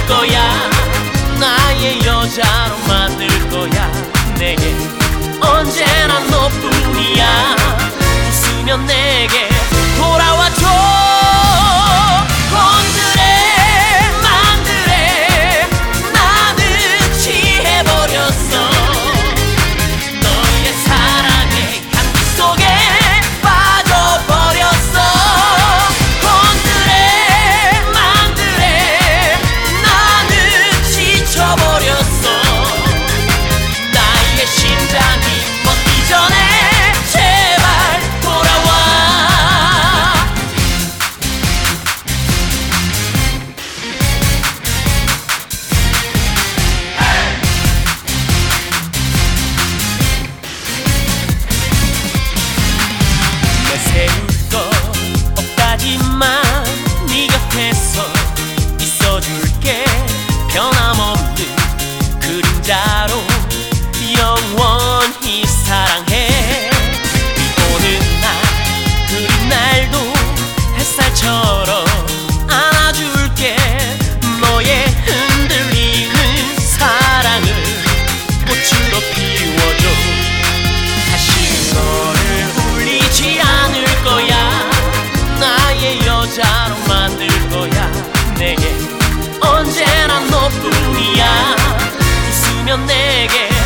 거야. 나의 여자로 만들 거야. 내게 언제나 너뿐이야. 웃으면 내게 돌아와줘. 건드레 만드레 나는 취해버렸어. 너의 사랑의 향기 속에 빠져버렸어. 건드레 만드레 나는 지쳐버렸어. 나의 심장이 멎기 전에 제발 돌아와. 내세울 것 없다지만 네 곁에서 있어줄게. 변함없는 그림자로 영원히 사랑해. 비 오는 날 그린 날도 햇살처럼 안아줄게. 너의 흔들리는 사랑을 꽃으로 피워줘. 다시 너를 울리지 않을 거야. 나의 여자로 만들 거야. 내게 언제나 너뿐이야. 웃으면 내게